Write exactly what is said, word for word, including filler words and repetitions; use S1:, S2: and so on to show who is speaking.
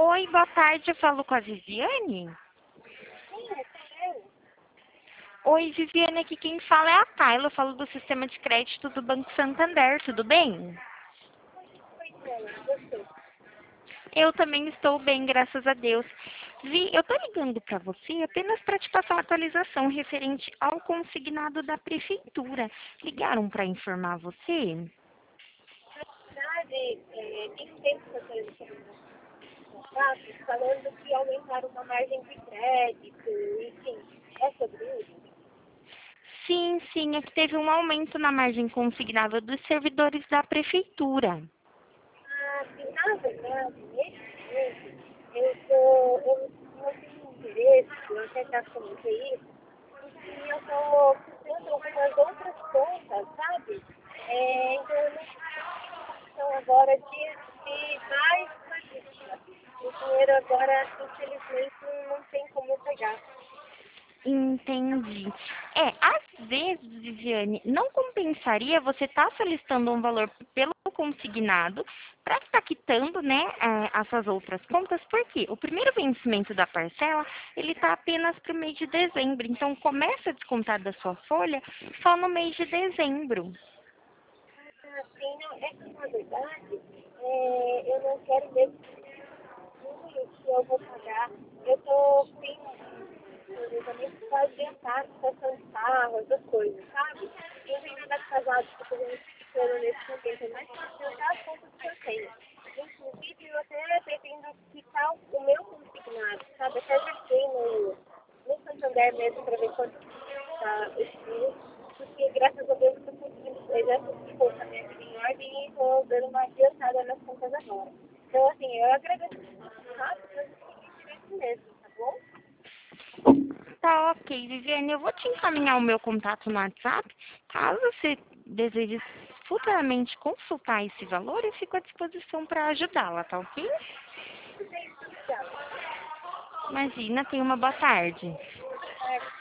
S1: Oi, boa tarde, eu falo com a Viviane.
S2: Sim, é eu.
S1: Oi, Viviane, aqui quem fala é a Tayla, eu falo do sistema de crédito do Banco Santander, tudo bem?
S2: Oi, Diana, você.
S1: Eu também estou bem, graças a Deus. Vi, eu tô ligando para você apenas para te passar uma atualização referente ao consignado da prefeitura. Ligaram para informar você?
S2: Na verdade, é, tem um tempo que eu estou recebendo contatos falando que aumentaram uma margem de crédito, enfim, é sobre isso?
S1: Sim, sim, é que teve um aumento na margem consignada dos servidores da prefeitura.
S2: Ah, sim, na verdade, nesse momento, eu, tô, eu não tenho interesse, eu até já comentei isso, porque eu estou fazendo algumas outras contas, sabe? É, então, eu não condição agora de, de mais coisas. O dinheiro agora, infelizmente, não, não tem como pegar.
S1: Entendi. É, às vezes, Viviane, não compensaria você estar solicitando um valor pelo consignado para estar quitando, né, é, as suas outras contas, porque o primeiro vencimento da parcela, ele está apenas para o mês de dezembro. Então, começa a descontar da sua folha só no mês de dezembro.
S2: Ah, sim, não, é que na verdade, é, eu não quero ver tudo que eu vou pagar. Eu estou sem planejamento para adiantar a situação de carro, essas coisas, sabe? Não tem nada casado que eu estou planificando nesse momento, é mais para adiantar as contas que eu tenho. Inclusive, eu até pretendo quitar o meu consignado, sabe? Até já fui no, no Santander mesmo para ver quanto está esse mês, porque graças a Deus eu estou conseguindo, eu já consegui colocar minha vida em ordem e estou dando uma adiantada nas contas agora. Então, assim, eu agradeço muito, sabe? Mas eu fiquei direito mesmo, tá bom?
S1: Tá ok, Viviane, eu vou te encaminhar o meu contato no WhatsApp. Caso você deseje futuramente consultar esse valor, eu fico à disposição para ajudá-la, tá ok?
S2: Tudo bem, muito obrigada.
S1: Imagina, tenha uma boa tarde.
S2: Boa tarde.